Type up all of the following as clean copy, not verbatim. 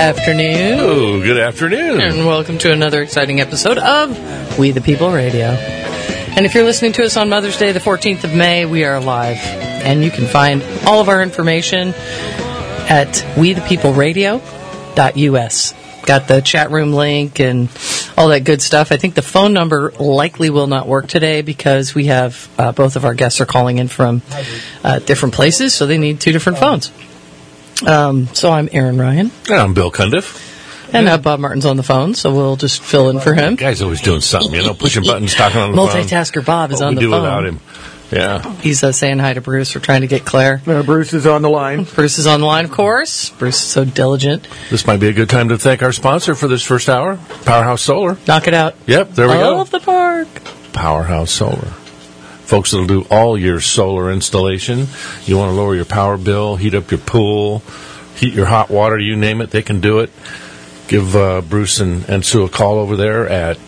afternoon. Oh, good afternoon. And welcome to another exciting episode of We the People Radio. And if you're listening to us on Mother's Day, the 14th of May, we are live. And you can find all of our information at wethepeopleradio.us. Got the chat room link and all that good stuff. I think the phone number likely will not work today because we have both of our guests are calling in from different places, so they need two different phones. So I'm Aaron Ryan. And I'm Bill Cundiff. And Bob Martin's on the phone, so we'll just fill in for him. The guy's always doing something, pushing buttons, talking on the phone. Multitasker Bob is on the phone. We do without him. Yeah. He's saying hi to Bruce. We're trying to get Claire. Bruce is on the line. Bruce is on the line, of course. Bruce is so diligent. This might be a good time to thank our sponsor for this first hour, Powerhouse Solar. Knock it out. Yep, there we go. Off the park. Powerhouse Solar. Folks that'll do all your solar installation. You want to lower your power bill, heat up your pool, heat your hot water, you name it, they can do it. Give Bruce and Sue a call over there at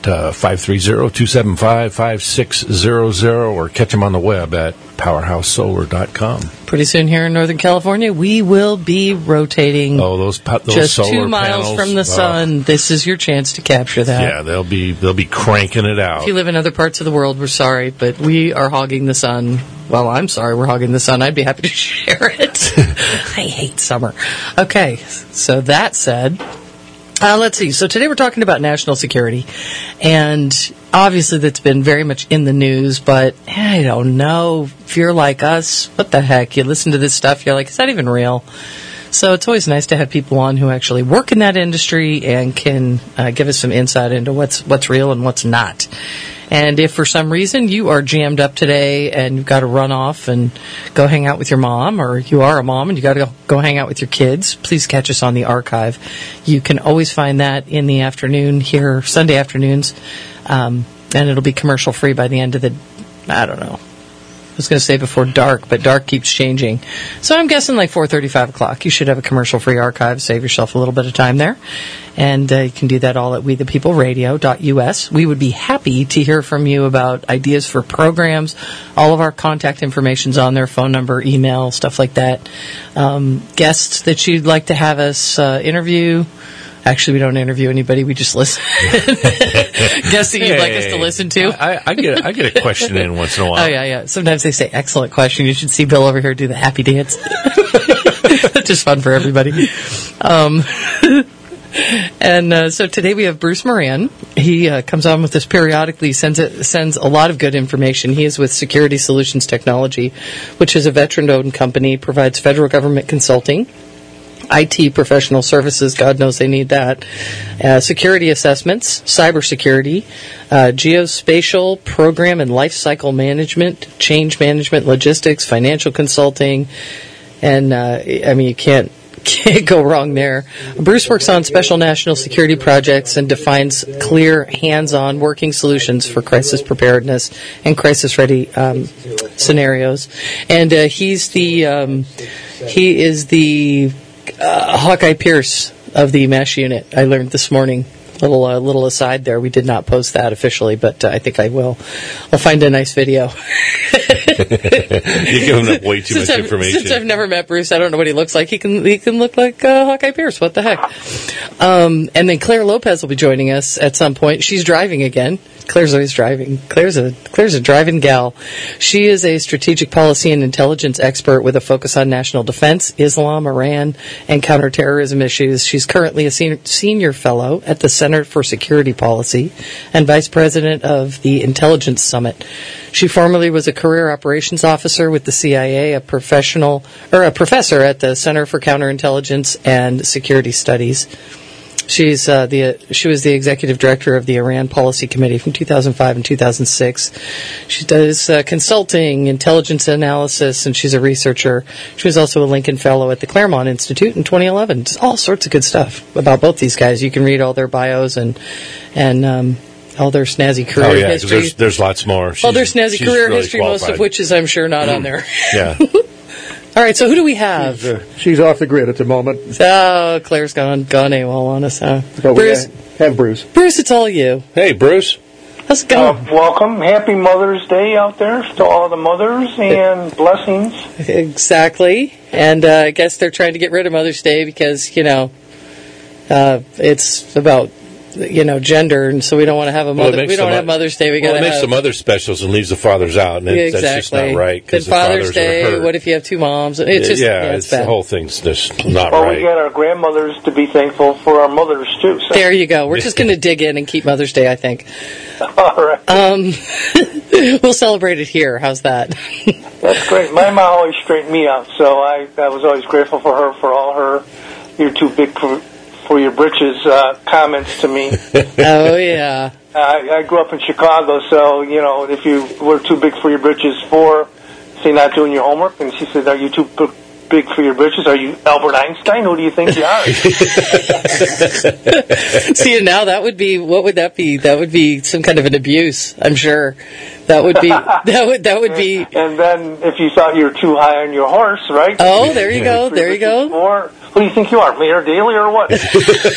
530-275-5600 or catch them on the web at powerhousesolar.com. Pretty soon here in Northern California, we will be rotating those just solar 2 miles panels from the sun. This is your chance to capture that. Yeah, they'll be cranking it out. If you live in other parts of the world, we're sorry, but we are hogging the sun. Well, I'm sorry we're hogging the sun. I'd be happy to share it. I hate summer. Okay, so that said... let's see. So today we're talking about national security, and obviously that's been very much in the news, but I don't know. If you're like us, what the heck? You listen to this stuff, you're like, is that even real? So it's always nice to have people on who actually work in that industry and can give us some insight into what's real and what's not. And if for some reason you are jammed up today and you've got to run off and go hang out with your mom, or you are a mom and you got to go hang out with your kids, please catch us on the archive. You can always find that in the afternoon here, Sunday afternoons, and it'll be commercial free by the end of the, I don't know. I was going to say before dark, but dark keeps changing. So I'm guessing like 4:30, 5 o'clock. You should have a commercial-free archive. Save yourself a little bit of time there. And you can do that all at wethepeopleradio.us. We would be happy to hear from you about ideas for programs. All of our contact information's on there, phone number, email, stuff like that. Guests that you'd like to have us interview. Actually, we don't interview anybody. We just listen. Guests that you'd like us to listen to. I get a question in once in a while. Oh, yeah. Sometimes they say, excellent question. You should see Bill over here do the happy dance. That's just fun for everybody. So today we have Bruce Moran. He comes on with us periodically, sends a lot of good information. He is with Security Solutions Technology, which is a veteran-owned company, provides federal government consulting, IT professional services, God knows they need that, security assessments, cybersecurity, geospatial program and life cycle management, change management, logistics, financial consulting, and you can't go wrong there. Bruce works on special national security projects and defines clear, hands-on working solutions for crisis preparedness and crisis-ready scenarios. And he is the Hawkeye Pierce of the MASH unit. I learned this morning. Little aside there. We did not post that officially, but I think I will. I'll find a nice video. You're giving up way too much information. Since I've never met Bruce, I don't know what he looks like. He can look like Hawkeye Pierce. What the heck? And then Claire Lopez will be joining us at some point. She's driving again. Claire's always driving. Claire's a driving gal. She is a strategic policy and intelligence expert with a focus on national defense, Islam, Iran, and counterterrorism issues. She's currently a senior fellow at the Center for Security Policy and vice president of the Intelligence Summit. She formerly was a career operations officer with the CIA, a professor at the Center for Counterintelligence and Security Studies. She was the executive director of the Iran Policy Committee from 2005 and 2006. She does consulting, intelligence analysis, and she's a researcher. She was also a Lincoln Fellow at the Claremont Institute in 2011. Just all sorts of good stuff about both these guys. You can read all their bios and all their snazzy career history. There's lots more. All their snazzy career really history, qualified. Most of which is, I'm sure, not on there. Yeah. All right, so who do we have? She's off the grid at the moment. Oh, Claire's gone AWOL on us, huh? So Bruce? Have Bruce. Bruce, it's all you. Hey, Bruce. How's it going? Welcome. Happy Mother's Day out there to all the mothers and blessings. Exactly. And I guess they're trying to get rid of Mother's Day because, It's about gender, and so we don't want to have a mother. We don't have Mother's Day. We got to it makes have some other specials and leaves the fathers out, and exactly. that's just not right. Then Father's Day. What if you have two moms? It's just it's the whole thing's just not well, right. We got our grandmothers to be thankful for our mothers too. So. There you go. We're just going to dig in and keep Mother's Day, I think. All right. We'll celebrate it here. How's that? That's great. My mom always straightened me out, so I was always grateful for her for all her "you're too big for your britches" comments to me. Oh yeah. I grew up in Chicago, so if you were too big for your britches for, say, not doing your homework, and she said, "Are you too big for your britches? Are you Albert Einstein? Who do you think you are?" See, now that would be, what would that be? That would be some kind of an abuse, I'm sure. That would be, that would be. And then if you thought you were too high on your horse, right? Oh, there you go, there you go. Or, who do you think you are, Mayor Daley or what? And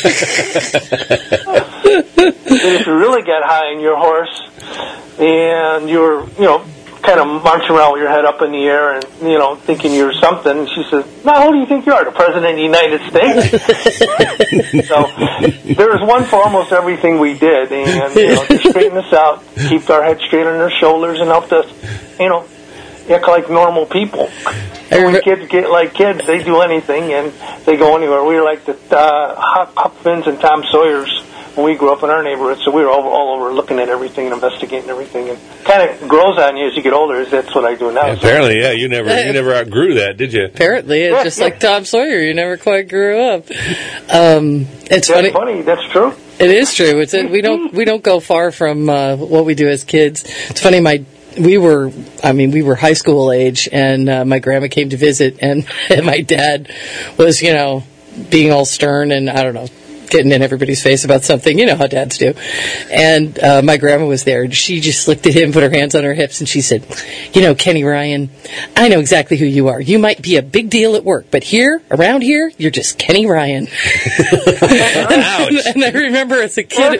if you really get high on your horse and you're, kind of marching around with your head up in the air and, thinking you're something. And she says, "No, who do you think you are? The President of the United States?" So there was one for almost everything we did. And, to straighten us out, keep our head straight on our shoulders and help us, act like normal people. When kids get like kids, they do anything and they go anywhere. We were like the Huck Finns and Tom Sawyers when we grew up in our neighborhood, so we were all over looking at everything and investigating everything, and kind of grows on you as you get older. That's what I do now. Apparently, yeah, you never outgrew that, did you? Apparently, it's just like Tom Sawyer. You never quite grew up. It's That's funny. That's true. It is true. We don't go far from what we do as kids. It's funny. We were high school age, and my grandma came to visit, and my dad was, being all stern and I don't know, getting in everybody's face about something. You know how dads do. And my grandma was there, and she just looked at him, put her hands on her hips, and she said, "Kenny Ryan, I know exactly who you are. You might be a big deal at work, but around here, you're just Kenny Ryan." And I remember as a kid,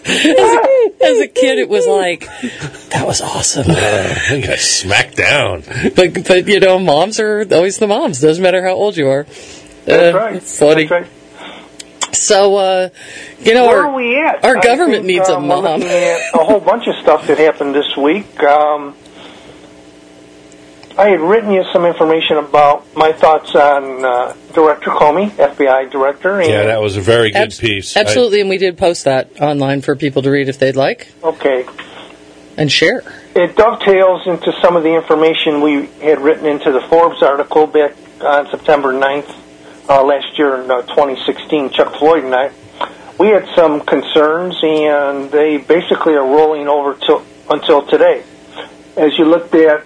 it was like, that was awesome. I got smacked down. But moms are always the moms. Doesn't matter how old you are. That's right. It's funny. That's right. So, where are we at? Our government needs a mom. We're looking at a whole bunch of stuff that happened this week. I had written you some information about my thoughts on Director Comey, FBI director. And yeah, that was a very good piece. Absolutely, and we did post that online for people to read if they'd like. Okay. And share. It dovetails into some of the information we had written into the Forbes article back on September 9th. Last year in 2016, Chuck Floyd and I, we had some concerns, and they basically are rolling over until today. As you looked at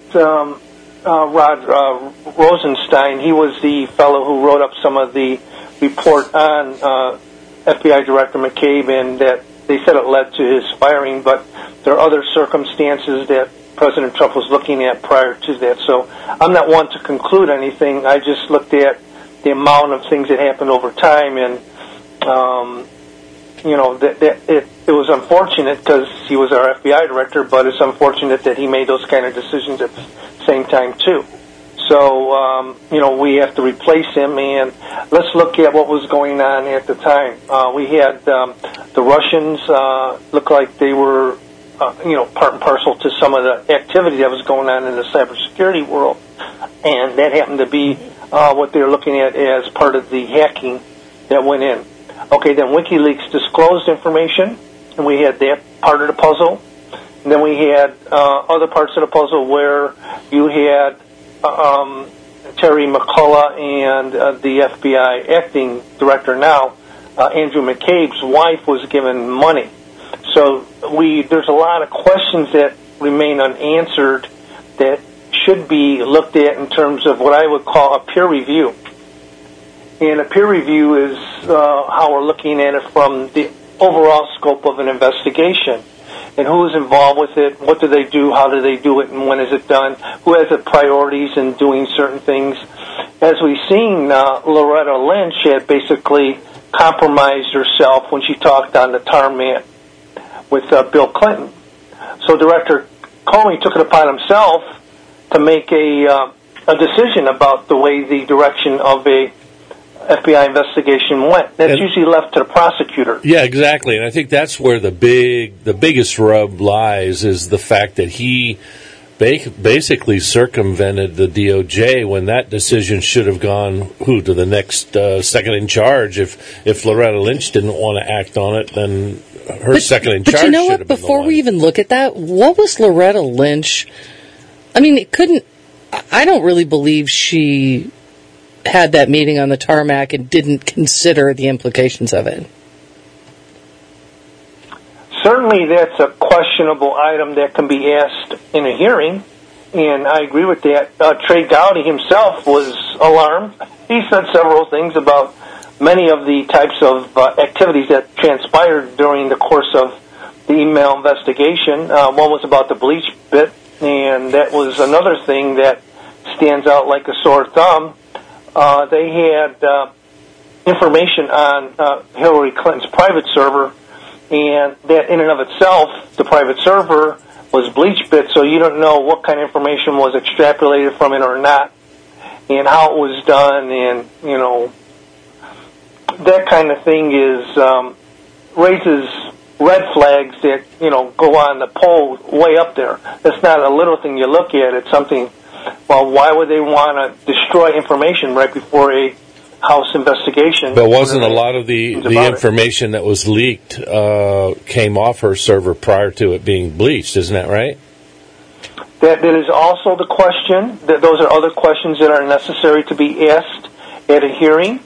Rod Rosenstein, he was the fellow who wrote up some of the report on FBI Director McCabe, and that they said it led to his firing, but there are other circumstances that President Trump was looking at prior to that. So I'm not one to conclude anything. I just looked at the amount of things that happened over time, and it was unfortunate because he was our FBI director, but it's unfortunate that he made those kind of decisions at the same time too. So we have to replace him, and let's look at what was going on at the time. We had the Russians look like they were part and parcel to some of the activity that was going on in the cybersecurity world, and that happened to be what they were looking at as part of the hacking that went in. Okay, then WikiLeaks disclosed information, and we had that part of the puzzle. And then we had other parts of the puzzle where you had Terry McCullough and the FBI acting director now, Andrew McCabe's wife, was given money. So there's a lot of questions that remain unanswered that should be looked at in terms of what I would call a peer review. And a peer review is how we're looking at it from the overall scope of an investigation. And who is involved with it, what do they do, how do they do it, and when is it done, who has the priorities in doing certain things. As we've seen, Loretta Lynch had basically compromised herself when she talked on the tarmac with Bill Clinton. So Director Comey took it upon himself to make a decision about the way the direction of a FBI investigation went. That's usually left to the prosecutor. Yeah, exactly. And I think that's where the biggest rub lies, is the fact that he basically circumvented the DOJ when that decision should have gone to the next second in charge. If Loretta Lynch didn't want to act on it, then her second in charge. But you know what? Should have been Before the one. we even look at that, what was Loretta Lynch? I mean, it couldn't. I don't really believe she had that meeting on the tarmac and didn't consider the implications of it. Certainly that's a questionable item that can be asked in a hearing, and I agree with that. Trey Gowdy himself was alarmed. He said several things about many of the types of activities that transpired during the course of the email investigation. One was about the bleach bit, and that was another thing that stands out like a sore thumb. They had information on Hillary Clinton's private server, and that in and of itself, the private server was BleachBit, so you don't know what kind of information was extrapolated from it or not, and how it was done, and, you know, that kind of thing raises red flags that, you know, go on the pole way up there. That's not a little thing you look at. It's something, well, why would they want to destroy information right before a House investigation? But wasn't a lot of the information that was leaked came off her server prior to it being bleached? Isn't that right? That is also the question. That those are other questions that are necessary to be asked at a hearing.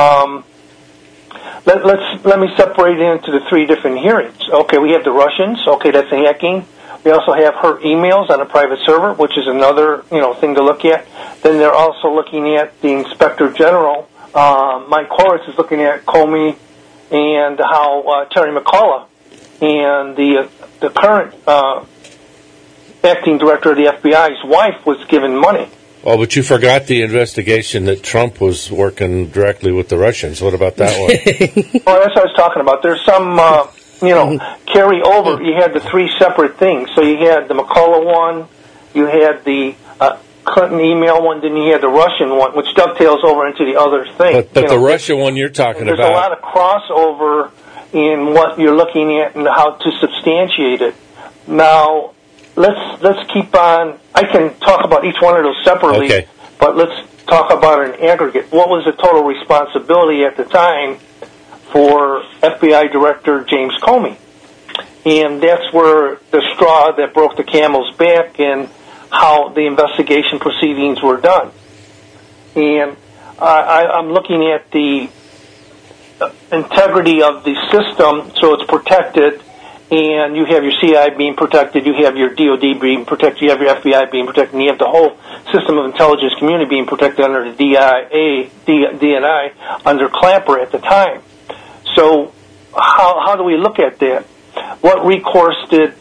Let me separate it into the three different hearings. Okay, we have the Russians. Okay, that's the hacking. We also have her emails on a private server, which is another thing to look at. Then they're also looking at the Inspector General. Mike Horowitz is looking at Comey and how Terry McCullough and the current acting director of the FBI's wife was given money. Oh, but you forgot the investigation that Trump was working directly with the Russians. What about that one? Well, that's what I was talking about. There's some, carry over. You had the three separate things. So you had the McCullough one, you had the Clinton email one, then you had the Russian one, which dovetails over into the other thing. But the Russia one you're talking there's about. There's a lot of crossover in what you're looking at and how to substantiate it. Now, let's keep on. I can talk about each one of those separately, okay, but let's talk about an aggregate. What was the total responsibility at the time for FBI Director James Comey? And that's where the straw that broke the camel's back and how the investigation proceedings were done. And I'm looking at the integrity of the system, so it's protected, and you have your CIA being protected, you have your DOD being protected, you have your FBI being protected, and you have the whole system of intelligence community being protected under the DNI under Clapper at the time. So how do we look at that? What recourse did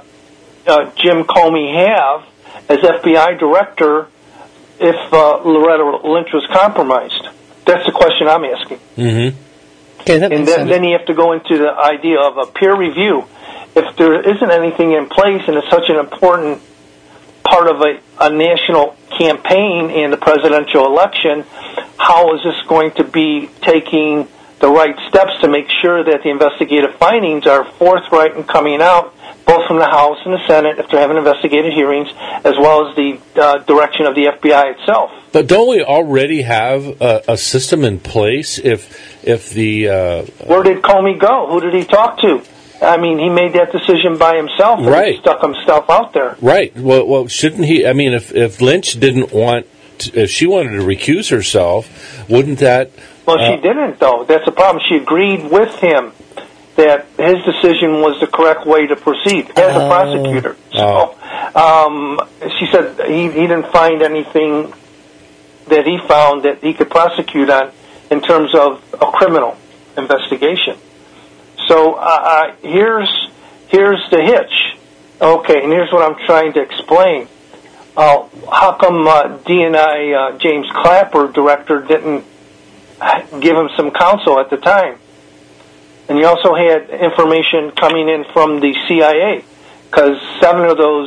Jim Comey have as FBI director if Loretta Lynch was compromised? That's the question I'm asking. Mm-hmm. Okay, and then you have to go into the idea of a peer review. If there isn't anything in place and it's such an important part of a national campaign in the presidential election, how is this going to be taking the right steps to make sure that the investigative findings are forthright and coming out, both from the House and the Senate, if they're having investigative hearings, as well as the direction of the FBI itself? But don't we already have a system in place if the... Where did Comey go? Who did he talk to? I mean, he made that decision by himself and right. He stuck himself out there. Right. Well, shouldn't he... I mean, if Lynch didn't want... if she wanted to recuse herself, wouldn't that... Well, she didn't, though. That's the problem. She agreed with him that his decision was the correct way to proceed as a prosecutor. So she said he didn't find anything that he found that he could prosecute on in terms of a criminal investigation. So here's the hitch. Okay, and here's what I'm trying to explain. How come DNI James Clapper, director, didn't give him some counsel at the time? And you also had information coming in from the CIA, because 7 of those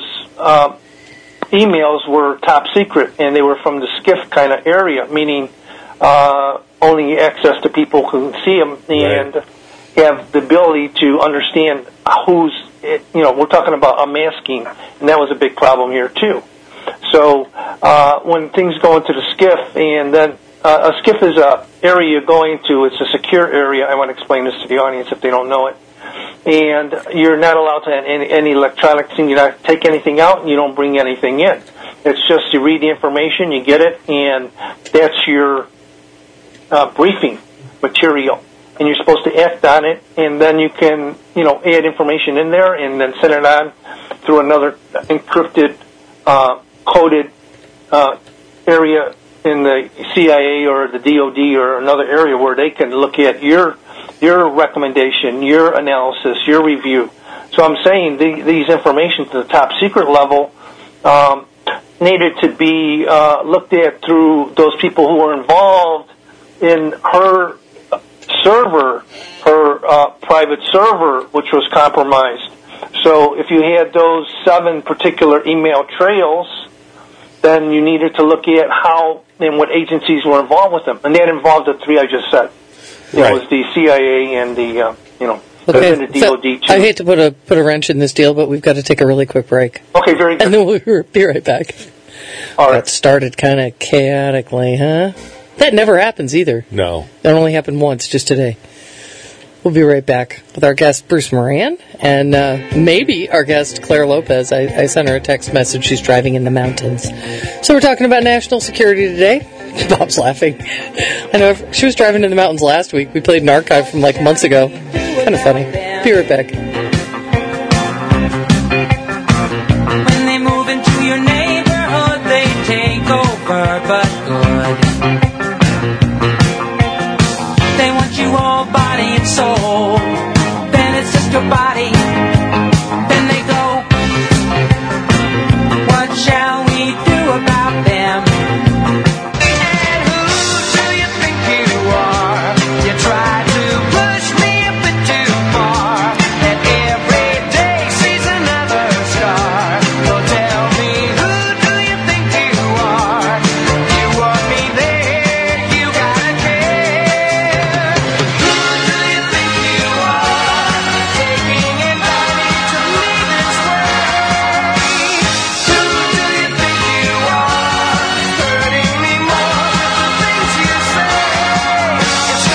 emails were top secret, and they were from the SCIF kind of area, meaning only access to people who can see them and have the ability to understand who's, we're talking about unmasking, and that was a big problem here too. So when things go into the SCIF, and then a SCIF is a area you're going to, it's a secure area. I want to explain this to the audience if they don't know it. And you're not allowed to have any electronic thing. You don't take anything out, and you don't bring anything in. It's just you read the information, you get it, and that's your briefing material. And you're supposed to act on it, and then you can, add information in there and then send it on through another encrypted, coded area in the CIA or the DOD or another area where they can look at your recommendation, your analysis, your review. So I'm saying these information to the top secret level needed to be looked at through those people who were involved in her server, her private server, which was compromised. So if you had those 7 particular email trails, then you needed to look at how and what agencies were involved with them. And that involved the 3 I just said. It was the CIA and the, Okay, the DOD too. I hate to put a wrench in this deal, but we've got to take a really quick break. Okay, very good. And then we'll be right back. All right. That started kind of chaotically, huh? That never happens either. No. That only happened once, just today. We'll be right back with our guest, Bruce Moran, and maybe our guest, Claire Lopez. I sent her a text message. She's driving in the mountains. So we're talking about national security today. Bob's laughing. I know she was driving in the mountains last week. We played an archive from months ago. Kind of funny. Be right back. When they move into your neighborhood, they take over, but good. They want you all body and soul. Then it's just your body. Then they go. What shall we do about them? And who do you think you are? You try to push me a bit too far. And every day sees another star. So tell me, who do you think you are? You want me there, you gotta care. Who do you think you are? Taking advantage of me this way. Who do you think you are? Hurting me more with the things you say. It's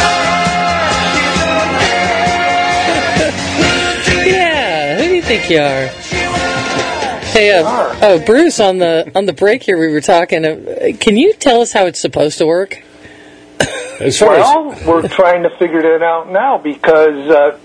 not fair, Yeah, who do you think you are? Hey, Bruce, on the break here, we were talking. Can you tell us how it's supposed to work? As far Well, we're trying to figure that out now because,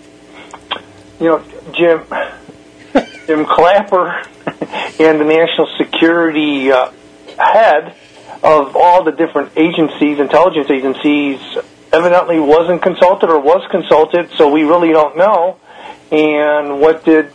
Jim Clapper and the national security head of all the different agencies, intelligence agencies, evidently wasn't consulted or was consulted, so we really don't know. And what did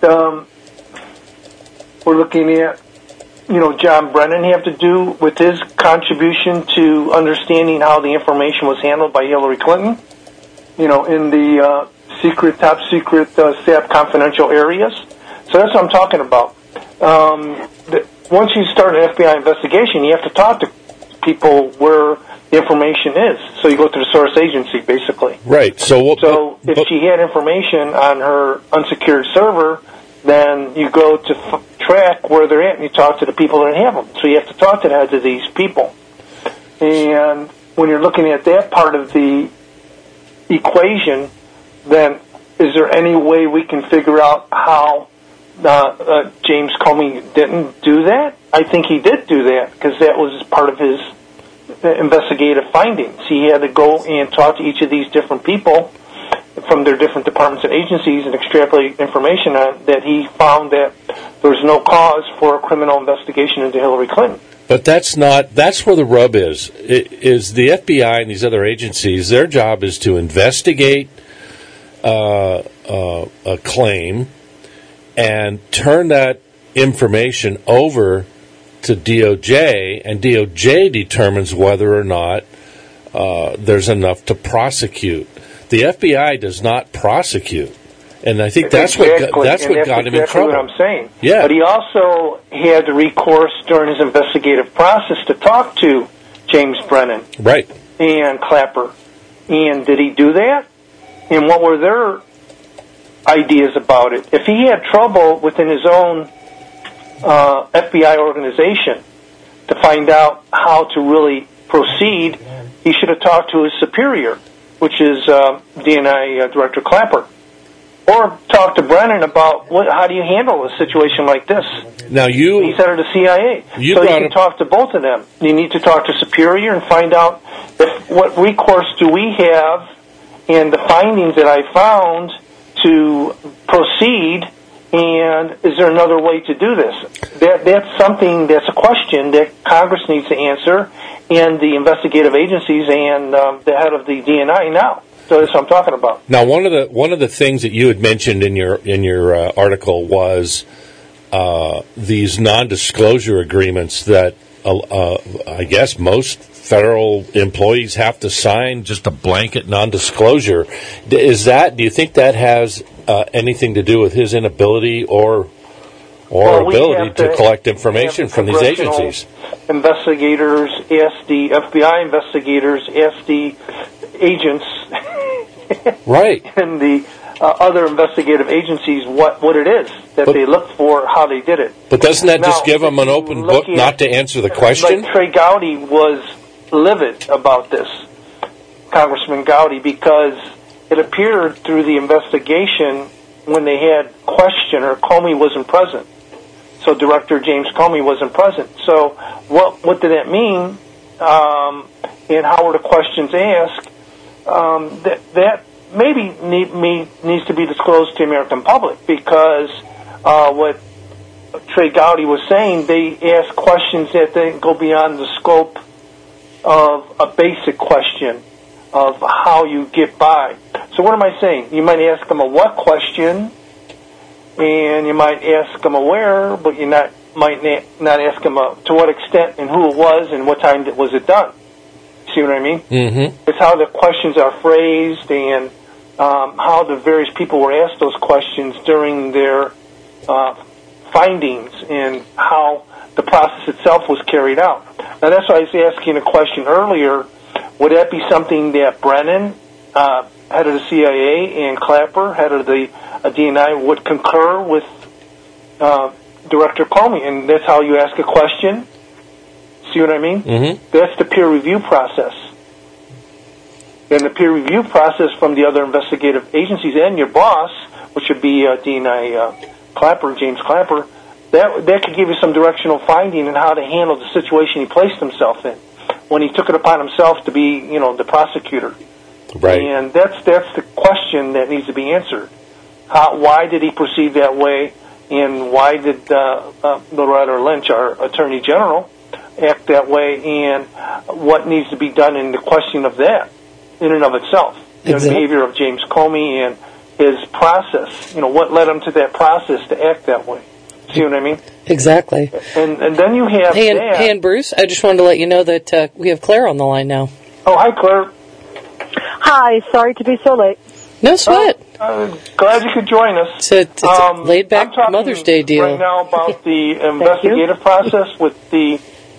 we're looking at, John Brennan have to do with his contribution to understanding how the information was handled by Hillary Clinton, in the top secret SAP confidential areas. So that's what I'm talking about. Once you start an FBI investigation, you have to talk to people where the information is. So you go to the source agency, basically. right. So If she had information on her unsecured server, then you go to track where they're at and you talk to the people that have them. So you have to talk to the heads of these people. And when you're looking at that part of the equation, then is there any way we can figure out how James Comey didn't do that? I think he did do that because that was part of his investigative findings. He had to go and talk to each of these different people from their different departments and agencies and extrapolate information on that. He found that there was no cause for a criminal investigation into Hillary Clinton. But that's where the rub is. Is the FBI and these other agencies, their job is to investigate a claim and turn that information over to DOJ, and DOJ determines whether or not there's enough to prosecute. The FBI does not prosecute, and I think that's what got him in trouble. What I'm saying. Yeah. But he also had recourse during his investigative process to talk to James Brennan. Right. and Clapper. And did he do that? And what were their ideas about it? If he had trouble within his own FBI organization to find out how to really proceed, he should have talked to his superior, which is DNI Director Clapper. Or talk to Brennan about how do you handle a situation like this. Now He's head of the CIA. So you can talk to both of them. You need to talk to Superior and find out what recourse do we have and the findings that I found to proceed, and is there another way to do this? That's a question that Congress needs to answer, and the investigative agencies and the head of the DNI now. So that's what I'm talking about. Now, one of the things that you had mentioned in your article was these non-disclosure agreements that I guess most federal employees have to sign, just a blanket non-disclosure. Do you think that has anything to do with his inability or ability to collect information from these agencies? Investigators ask the FBI investigators, ask the agents, right, and the other investigative agencies what it is that they look for, how they did it. But doesn't that just give them an open book not to answer the question? Like Trey Gowdy was livid about this, Congressman Gowdy, because it appeared through the investigation when they had questioner, Comey wasn't present. So Director James Comey wasn't present. So what did that mean? And how were the questions asked? That maybe needs to be disclosed to the American public, because what Trey Gowdy was saying, they ask questions that then go beyond the scope of a basic question of how you get by. So what am I saying? You might ask them a what question, and you might ask them a where, but you might not ask them to what extent and who it was and what time was it done. See what I mean? Mm-hmm. It's how the questions are phrased and how the various people were asked those questions during their findings and how the process itself was carried out. Now, that's why I was asking a question earlier. Would that be something that Brennan, head of the CIA, and Clapper, head of the DNI, would concur with Director Comey? And that's how you ask a question. See what I mean? Mm-hmm. That's the peer review process. And the peer review process from the other investigative agencies and your boss, which would be DNI Clapper, James Clapper, that could give you some directional finding in how to handle the situation he placed himself in when he took it upon himself to be, the prosecutor. Right. And that's the question that needs to be answered. Why did he proceed that way, and why did Loretta Lynch, our Attorney General, act that way, and what needs to be done in the question of that in and of itself. The behavior of James Comey and his process. What led him to that process to act that way. See what I mean? Exactly. And then you have Hey, and Bruce, I just wanted to let you know that we have Claire on the line now. Oh, hi, Claire. Hi, sorry to be so late. No sweat. Glad you could join us. It's a laid-back Mother's Day deal. Right now about the investigative process with the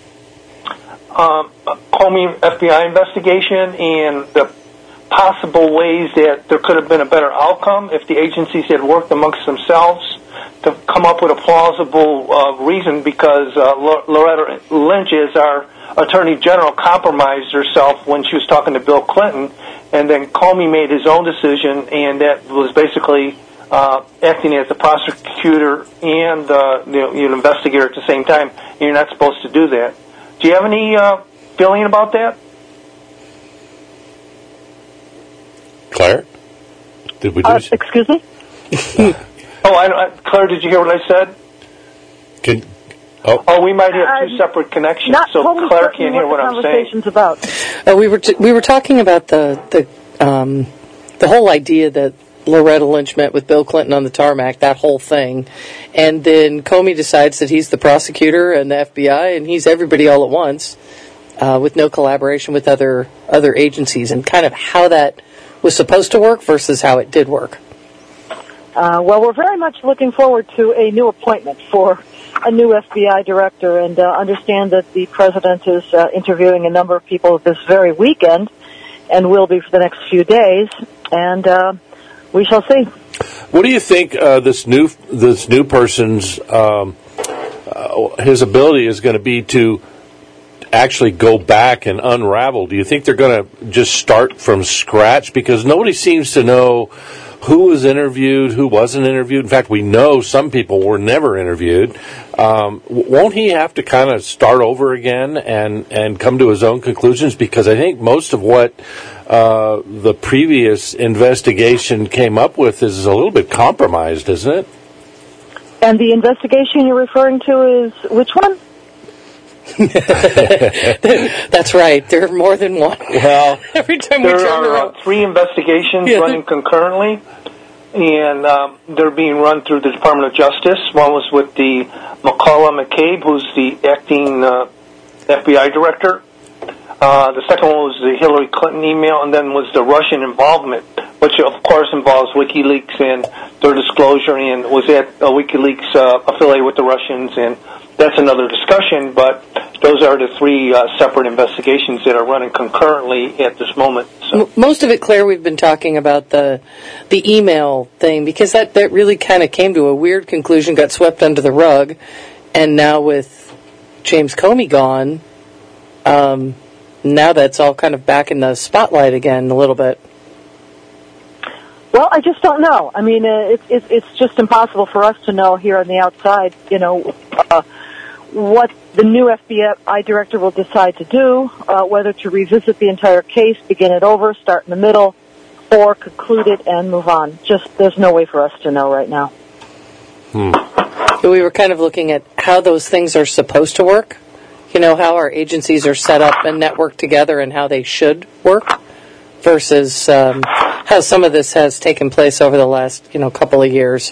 Comey FBI investigation and the possible ways that there could have been a better outcome if the agencies had worked amongst themselves to come up with a plausible reason, because Loretta Lynch, as our Attorney General, compromised herself when she was talking to Bill Clinton, and then Comey made his own decision, and that was basically acting as the prosecutor and the investigator at the same time, and you're not supposed to do that. Do you have any feeling about that? Claire? Did we do excuse me? Claire, did you hear what I said? We might have two separate connections, so totally Claire can't hear what I'm saying. About. We were talking about the whole idea that Loretta Lynch met with Bill Clinton on the tarmac, that whole thing, and then Comey decides that he's the prosecutor and the FBI, and he's everybody all at once, with no collaboration with other agencies, and kind of how that was supposed to work versus how it did work. Well, we're very much looking forward to a new appointment for a new FBI director, and understand that the president is interviewing a number of people this very weekend, and will be for the next few days, and we shall see. What do you think this new person's his ability is going to be to actually go back and unravel? Do you think they're going to just start from scratch? Because nobody seems to know who was interviewed, who wasn't interviewed. In fact, we know some people were never interviewed. Won't he have to kind of start over again and come to his own conclusions? Because I think most of what the previous investigation came up with is a little bit compromised, isn't it? And the investigation you're referring to is which one? That's right. There are more than one. Well, every time we there turn are around. 3 investigations running concurrently, and they're being run through the Department of Justice. One was with the McCullough McCabe, who's the acting FBI director. The second one was the Hillary Clinton email, and then was the Russian involvement, which of course involves WikiLeaks and their disclosure, and was at WikiLeaks affiliated with the Russians, and that's another discussion, but those are the 3 separate investigations that are running concurrently at this moment. So. Most of it, Claire, we've been talking about the email thing, because that really kind of came to a weird conclusion, got swept under the rug, and now with James Comey gone, now that's all kind of back in the spotlight again a little bit. Well, I just don't know. I mean, it's just impossible for us to know here on the outside, what the new FBI director will decide to do, whether to revisit the entire case, begin it over, start in the middle, or conclude it and move on. Just, there's no way for us to know right now. We were kind of looking at how those things are supposed to work. How our agencies are set up and networked together and how they should work versus how some of this has taken place over the last, couple of years.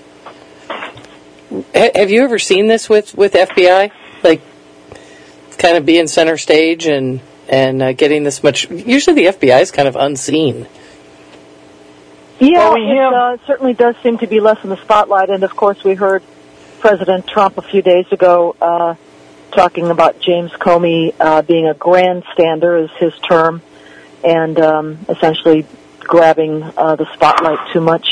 Have you ever seen this with FBI? Like, kind of being center stage and getting this much... Usually the FBI is kind of unseen. Yeah, it certainly does seem to be less in the spotlight, and of course we heard President Trump a few days ago talking about James Comey being a grandstander is his term, and essentially grabbing the spotlight too much.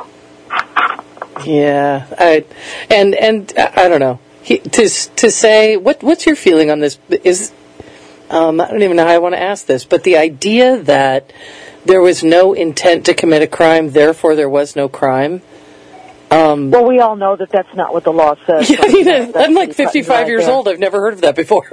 Yeah, I don't know. To say what's your feeling on this is I don't even know how I want to ask this, but the idea that there was no intent to commit a crime, therefore there was no crime. Well, we all know that that's not what the law says. Yeah, I'm like 55 years old. I've never heard of that before.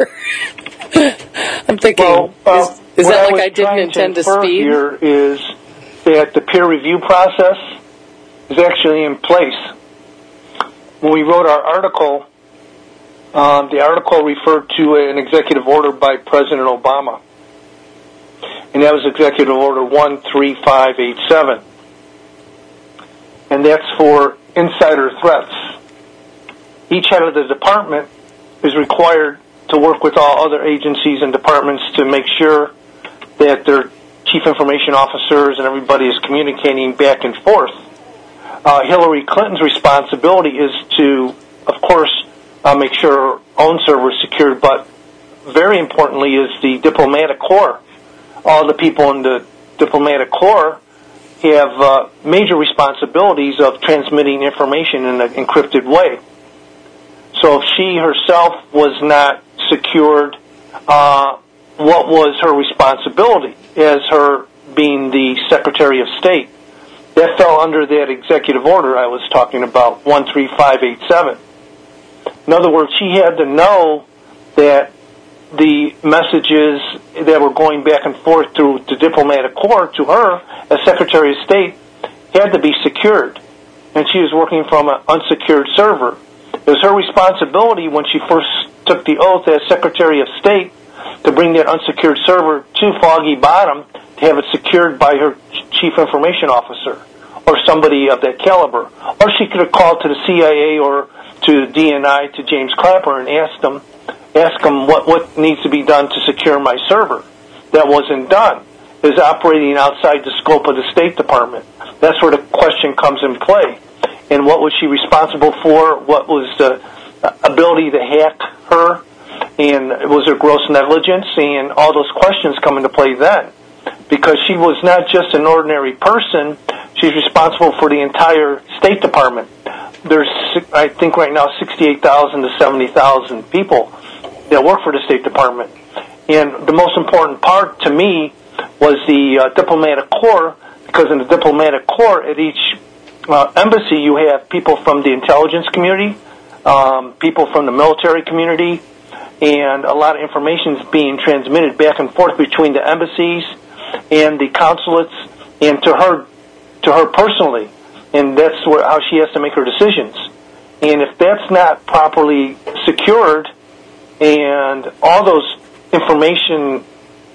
I'm thinking, is that like I didn't intend to speed? Here is that the peer review process is actually in place. When we wrote our article, the article referred to an executive order by President Obama, and that was Executive Order 13587, and that's for insider threats. Each head of the department is required to work with all other agencies and departments to make sure that their chief information officers and everybody is communicating back and forth. Hillary Clinton's responsibility is to, of course, make sure her own server is secured, but very importantly is the diplomatic corps. All the people in the diplomatic corps have major responsibilities of transmitting information in an encrypted way. So if she herself was not secured, what was her responsibility as her being the Secretary of State? That fell under that executive order I was talking about, 13587. In other words, she had to know that the messages that were going back and forth through the diplomatic corps to her as Secretary of State had to be secured. And she was working from an unsecured server. It was her responsibility when she first took the oath as Secretary of State to bring that unsecured server to Foggy Bottom to have it secured by her chief information officer or somebody of that caliber. Or she could have called to the CIA or to DNI, to James Clapper, and asked them what needs to be done to secure my server. That wasn't done. It was operating outside the scope of the State Department. That's where the question comes in play. And what was she responsible for? What was the ability to hack her, and was there gross negligence, and all those questions come into play then. Because she was not just an ordinary person, she's responsible for the entire State Department. There's, I think right now, 68,000 to 70,000 people that work for the State Department. And the most important part to me was the diplomatic corps, because in the diplomatic corps at each embassy you have people from the intelligence community, people from the military community, and a lot of information is being transmitted back and forth between the embassies and the consulates and to her personally. And that's how she has to make her decisions. And if that's not properly secured and all those information,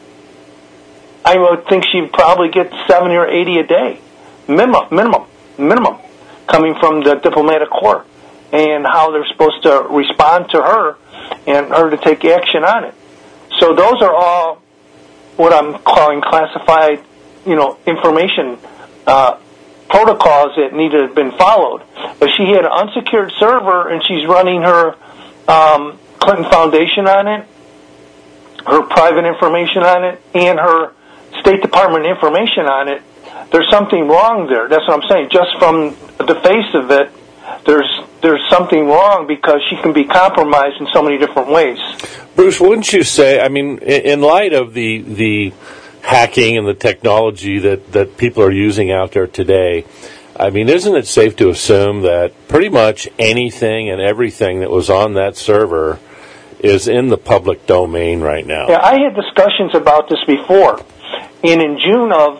I would think she'd probably get 70 or 80 a day, minimum, coming from the diplomatic corps, and how they're supposed to respond to her and her to take action on it. So those are all what I'm calling classified, information protocols that need to have been followed. But she had an unsecured server, and she's running her Clinton Foundation on it, her private information on it, and her State Department information on it. There's something wrong there. That's what I'm saying. Just from the face of it, there's something wrong, because she can be compromised in so many different ways. Bruce, wouldn't you say, I mean, in light of the hacking and the technology that people are using out there today, I mean, isn't it safe to assume that pretty much anything and everything that was on that server is in the public domain right now? Yeah, I had discussions about this before. And in June of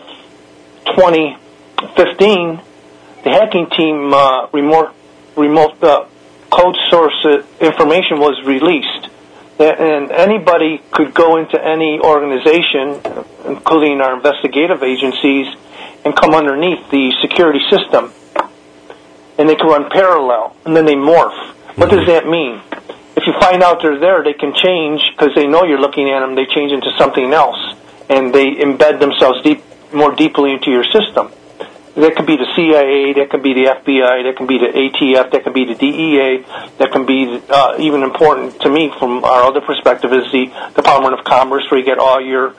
2015, the hacking team remote code source information was released. And anybody could go into any organization, including our investigative agencies, and come underneath the security system. And they can run parallel, and then they morph. What does that mean? If you find out they're there, they can change, because they know you're looking at them, they change into something else. And they embed themselves more deeply into your system. That could be the CIA, that could be the FBI, that can be the ATF, that can be the DEA, that can be even important to me from our other perspective is the Department of Commerce, where you get all your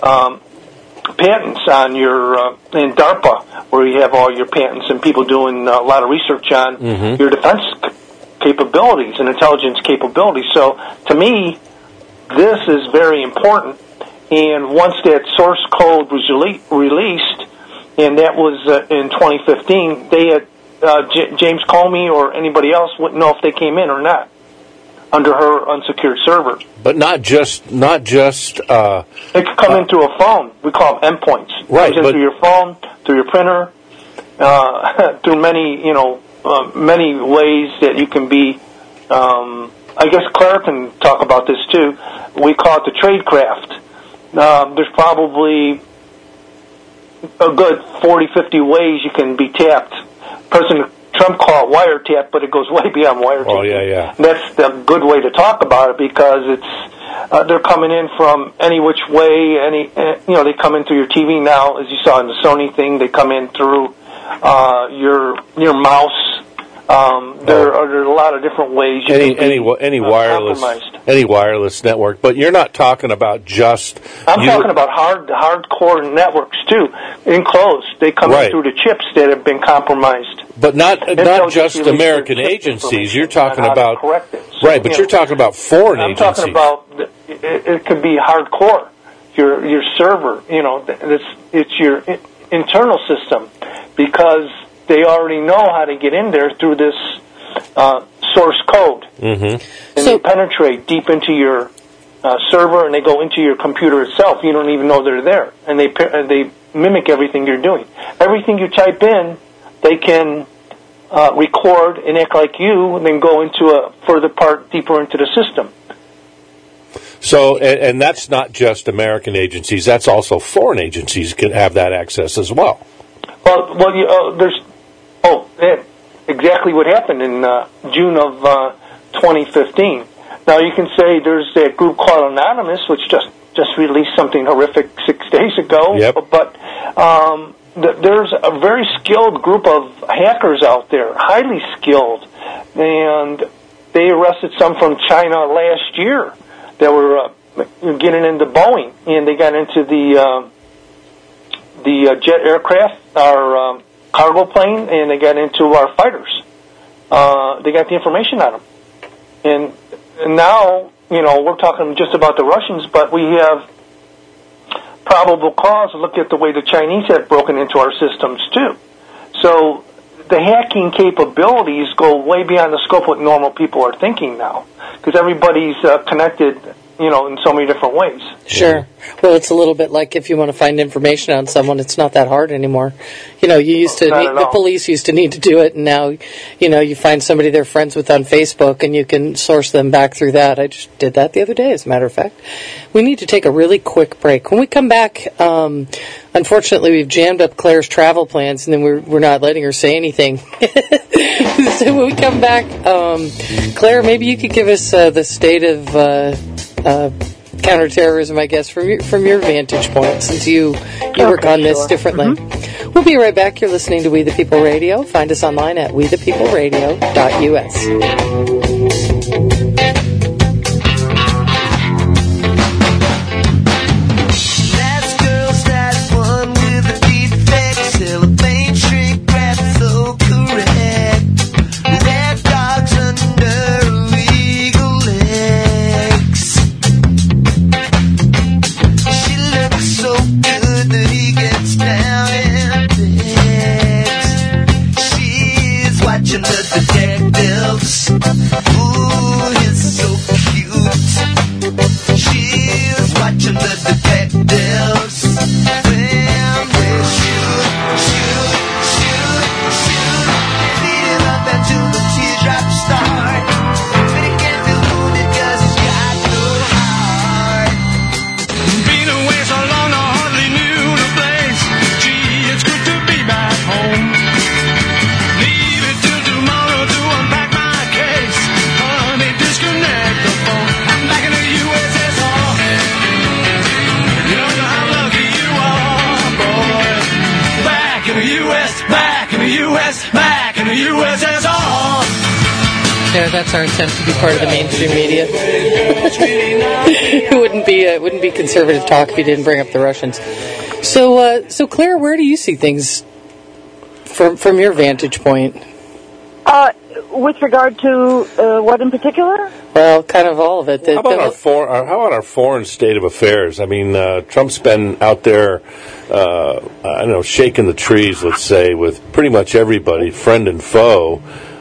patents on your, in DARPA, where you have all your patents and people doing a lot of research on your defense capabilities and intelligence capabilities. So to me, this is very important. And once that source code was released, and that was in 2015, they had James Comey or anybody else wouldn't know if they came in or not under her unsecured server. But not just. It could come in through a phone. We call them endpoints. Right. Through your phone, through your printer, through many ways that you can be. I guess Claire can talk about this too. We call it the tradecraft. There's probably a good 40, 50 ways you can be tapped. President Trump called it wiretap, but it goes way beyond wiretap. Oh, yeah. That's the good way to talk about it, because it's they're coming in from any which way. They come in through your TV now, as you saw in the Sony thing. They come in through your mouse. There are a lot of different ways you can be any wireless network, but you're not talking about just. I'm talking about hardcore networks too, enclosed. They come in through the chips that have been compromised. But not just American agencies. You're talking about right, but you're talking about foreign agencies. I'm talking about it could be hardcore. Your server, it's your internal system, because they already know how to get in there through this source code. And they penetrate deep into your server, and they go into your computer itself. You don't even know they're there. And they mimic everything you're doing. Everything you type in, they can record and act like you, and then go into a further part deeper into the system. So, and that's not just American agencies. That's also foreign agencies can have that access as well. Exactly what happened in June of 2015. Now, you can say there's that group called Anonymous, which just released something horrific 6 days ago. Yep. But there's a very skilled group of hackers out there, highly skilled, and they arrested some from China last year that were getting into Boeing, and they got into the jet aircraft, our cargo plane, and they got into our fighters. They got the information on them. And now, we're talking just about the Russians, but we have probable cause to look at the way the Chinese have broken into our systems, too. So the hacking capabilities go way beyond the scope of what normal people are thinking now, because everybody's connected, in so many different ways. Sure. Well, it's a little bit like if you want to find information on someone, it's not that hard anymore. The police used to need to do it, and now, you find somebody they're friends with on Facebook, and you can source them back through that. I just did that the other day, as a matter of fact. We need to take a really quick break. When we come back, unfortunately, we've jammed up Claire's travel plans, and then we're not letting her say anything. So when we come back, Claire, maybe you could give us the state of counterterrorism, I guess, from your vantage point, since you work on this differently. Mm-hmm. We'll be right back. You're listening to We the People Radio. Find us online at wethepeopleradio.us. That's our attempt to be part of the mainstream media. It wouldn't be conservative talk if you didn't bring up the Russians. So Claire, where do you see things from your vantage point? With regard to what in particular? Well, kind of all of it. How about our foreign state of affairs? I mean, Trump's been out there, shaking the trees, let's say, with pretty much everybody, friend and foe.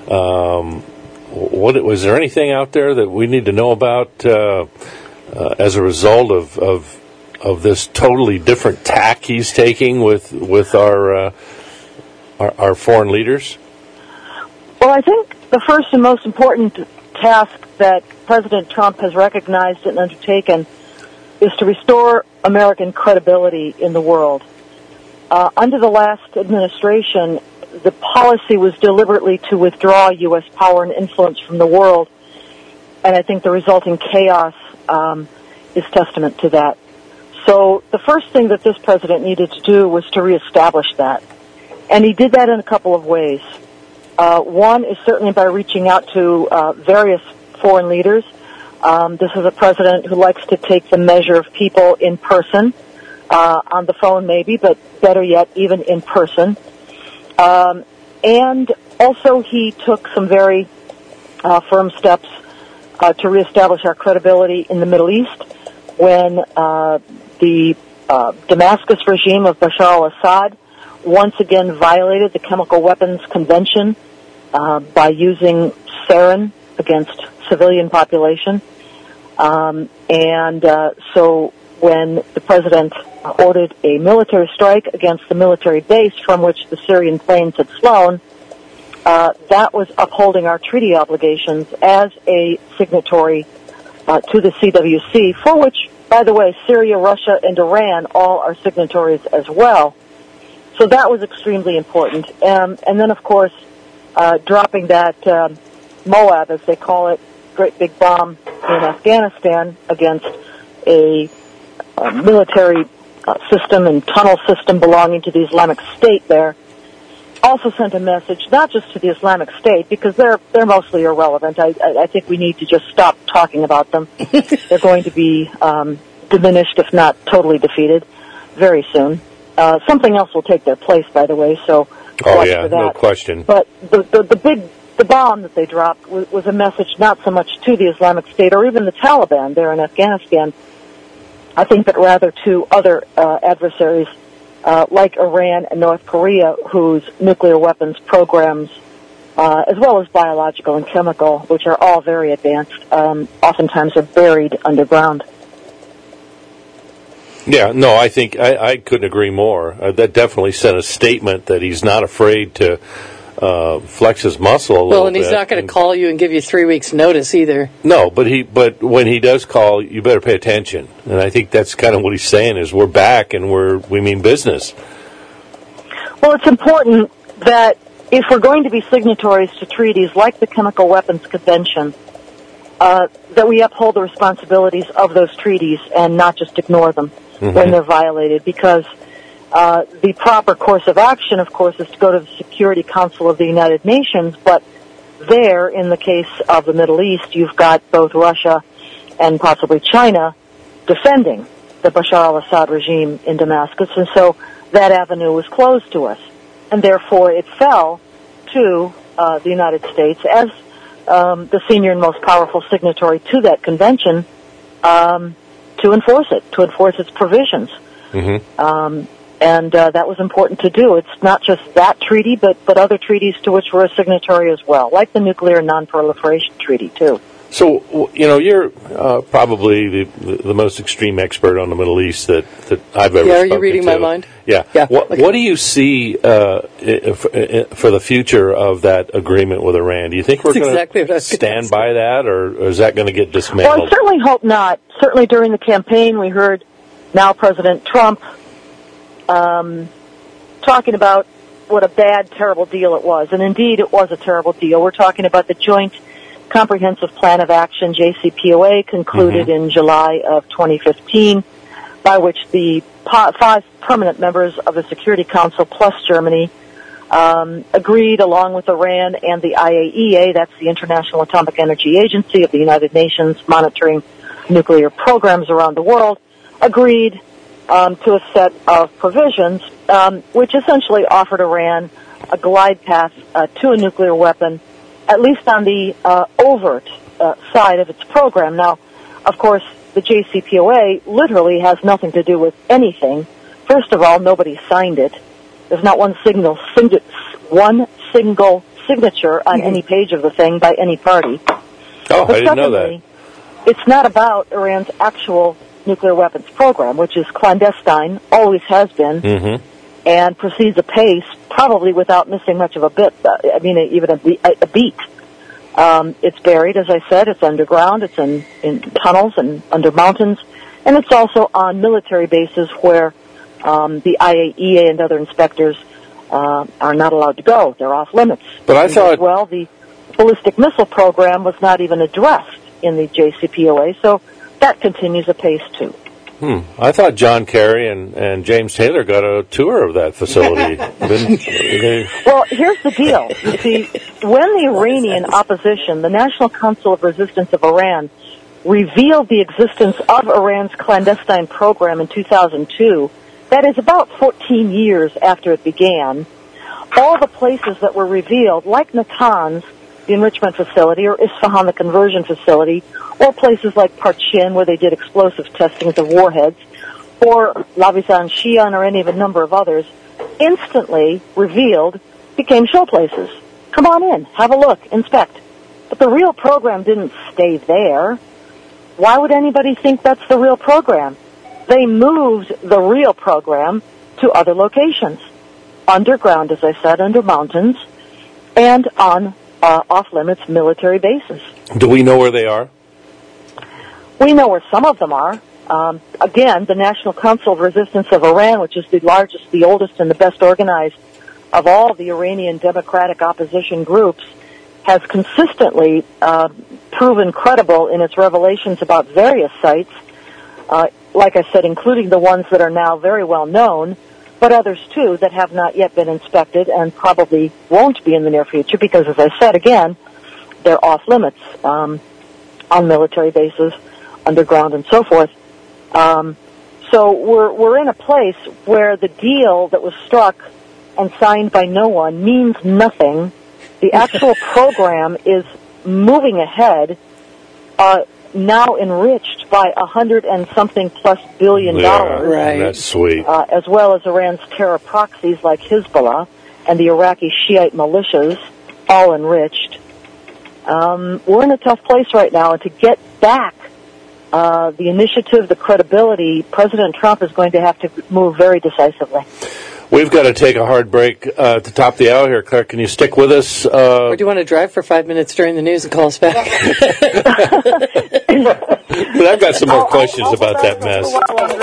Was there anything out there that we need to know about as a result of this totally different tack he's taking with our foreign leaders? Well, I think the first and most important task that President Trump has recognized and undertaken is to restore American credibility in the world. Under the last administration, the policy was deliberately to withdraw U.S. power and influence from the world, and I think the resulting chaos is testament to that. So the first thing that this president needed to do was to reestablish that, and he did that in a couple of ways. One is certainly by reaching out to various foreign leaders. This is a president who likes to take the measure of people in person, on the phone maybe, but better yet, even in person. And also he took some very firm steps to reestablish our credibility in the Middle East when the Damascus regime of Bashar al-Assad once again violated the Chemical Weapons Convention by using sarin against civilian population. So when the president ordered a military strike against the military base from which the Syrian planes had flown, that was upholding our treaty obligations as a signatory to the CWC, for which, by the way, Syria, Russia, and Iran all are signatories as well. So that was extremely important. And then, of course, dropping that Moab, as they call it, great big bomb in Afghanistan against a military system and tunnel system belonging to the Islamic State there. also sent a message not just to the Islamic State, because they're mostly irrelevant. I think we need to just stop talking about them. They're going to be diminished, if not totally defeated, very soon. Something else will take their place, by the way. So watch for that. No question. But the bomb that they dropped was a message not so much to the Islamic State or even the Taliban there in Afghanistan. I think that rather to other adversaries like Iran and North Korea, whose nuclear weapons programs, as well as biological and chemical, which are all very advanced, oftentimes are buried underground. Yeah, no, I think I couldn't agree more. That definitely sent a statement that he's not afraid to flex his muscle a little bit. Well, and he's not going to call you and give you 3 weeks' notice either. No, but when he does call, you better pay attention. And I think that's kind of what he's saying is we're back and we mean business. Well, it's important that if we're going to be signatories to treaties like the Chemical Weapons Convention, that we uphold the responsibilities of those treaties and not just ignore them when they're violated, because the proper course of action, of course, is to go to the Security Council of the United Nations, but there, in the case of the Middle East, you've got both Russia and possibly China defending the Bashar al-Assad regime in Damascus, and so that avenue was closed to us. And therefore, it fell to the United States as the senior and most powerful signatory to that convention to enforce its provisions. And that was important to do. It's not just that treaty, but other treaties to which we're a signatory as well, like the Nuclear Non-Proliferation Treaty, too. So, you're probably the most extreme expert on the Middle East that I've ever spoken to. Yeah, are you reading my mind? Yeah. What do you see for the future of that agreement with Iran? Do you think we're going to stand by that, or is that going to get dismantled? Well, I certainly hope not. Certainly during the campaign, we heard now President Trump talking about what a bad, terrible deal it was. And indeed, it was a terrible deal. We're talking about the Joint Comprehensive Plan of Action, JCPOA, concluded in July of 2015, by which the 5 permanent members of the Security Council plus Germany agreed, along with Iran and the IAEA, that's the International Atomic Energy Agency of the United Nations monitoring nuclear programs around the world, agreed to a set of provisions which essentially offered Iran a glide path to a nuclear weapon, at least on the overt side of its program. Now, of course, the JCPOA literally has nothing to do with anything. First of all, nobody signed it. There's not one single signature on any page of the thing by any party. Oh, but I didn't know that. It's not about Iran's actual nuclear weapons program, which is clandestine, always has been, and proceeds apace, probably without missing much of a bit, even a beat. It's buried, as I said, it's underground, it's in tunnels and under mountains, and it's also on military bases where the IAEA and other inspectors are not allowed to go. They're off limits. But I thought... Well, the ballistic missile program was not even addressed in the JCPOA, so that continues apace, too. I thought John Kerry and James Taylor got a tour of that facility. Well, here's the deal. You see, when the Iranian opposition, the National Council of Resistance of Iran, revealed the existence of Iran's clandestine program in 2002, that is about 14 years after it began, all the places that were revealed, like Natanz, the enrichment facility, or Isfahan, the conversion facility, or places like Parchin, where they did explosive testings of warheads, or Lavizan Shian, or any of a number of others, instantly revealed, became show places. Come on in, have a look, inspect. But the real program didn't stay there. Why would anybody think that's the real program? They moved the real program to other locations. Underground, as I said, under mountains, and on off-limits military bases. Do we know where they are? We know where some of them are. Again, the National Council of Resistance of Iran, which is the largest, the oldest, and the best organized of all the Iranian democratic opposition groups, has consistently proven credible in its revelations about various sites, like I said, including the ones that are now very well known, but others too that have not yet been inspected and probably won't be in the near future because, as I said again, they're off limits on military bases, underground, and so forth. So we're in a place where the deal that was struck and signed by no one means nothing. The actual program is moving ahead, now enriched by $100 and something plus billion. Right. That's sweet. As well as Iran's terror proxies like Hezbollah and the Iraqi Shiite militias, all enriched. We're in a tough place right now, and to get back the initiative, the credibility, President Trump is going to have to move very decisively. We've got to take a hard break at the top of the hour here. Claire, can you stick with us? Or do you want to drive for 5 minutes during the news and call us back? But I've got some more questions about that mess.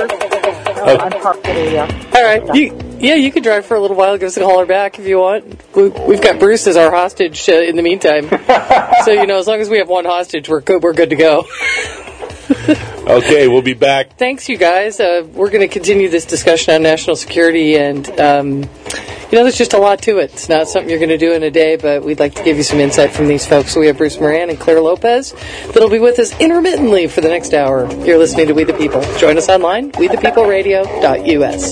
All right. You can drive for a little while. Give us a holler back if you want. We've got Bruce as our hostage in the meantime. So, as long as we have one hostage, we're good to go. Okay, we'll be back. Thanks, you guys. We're going to continue this discussion on national security, and there's just a lot to it. It's not something you're going to do in a day, but we'd like to give you some insight from these folks. So we have Bruce Moran and Claire Lopez that'll be with us intermittently for the next hour. You're listening to We the People. Join us online, wethepeopleradio.us.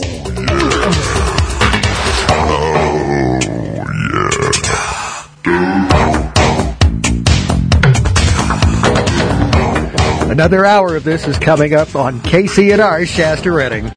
Another hour of this is coming up on KCNR Shasta Redding.